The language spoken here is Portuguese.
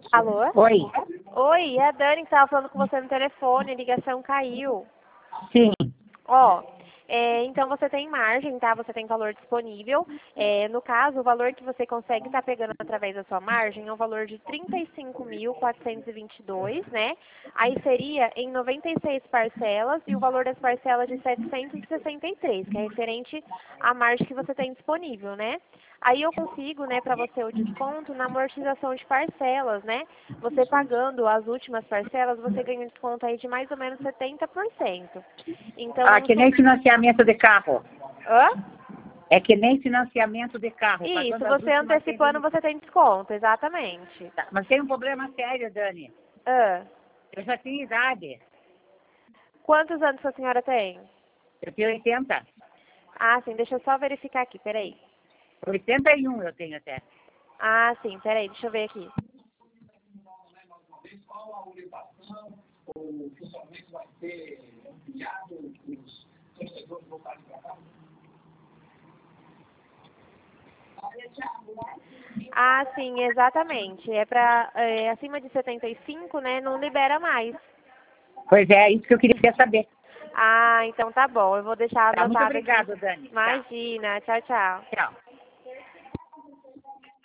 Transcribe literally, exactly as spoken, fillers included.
Alô? Oi. Oi, é a Dani que estava falando com você no telefone, a ligação caiu. Sim. Ó, é, então você tem margem, tá? Você tem valor disponível. É, no caso, o valor que você consegue estar pegando através da sua margem é um valor de trinta e cinco mil, quatrocentos e vinte e dois, né? Aí seria em noventa e seis parcelas e o valor das parcelas de setecentos e sessenta e três, que é referente à margem que você tem disponível, né? Aí eu consigo, né, para você o desconto na amortização de parcelas, né? Você pagando as últimas parcelas, você ganha um desconto aí de mais ou menos setenta por cento. Então, Ah, que nem financiamento de carro. hã? É que nem financiamento de carro. Isso, Pagando as você últimas tem antecipando, você tem desconto, exatamente. Tá, mas tem um problema sério, Dani. Hã? Eu já tenho idade. Quantos anos a senhora tem? Eu tenho oitenta. Ah, sim, deixa eu só verificar aqui, peraí. oitenta e um eu tenho até. Ah, sim, peraí, deixa eu ver aqui. Ah, sim, exatamente. É para é, acima de setenta e cinco, né? Não libera mais. Pois é, isso que eu queria saber. Ah, então tá bom. Eu vou deixar Tá, muito anotado aqui. obrigada, Dani. Tá. Imagina. Tchau, tchau. Tchau.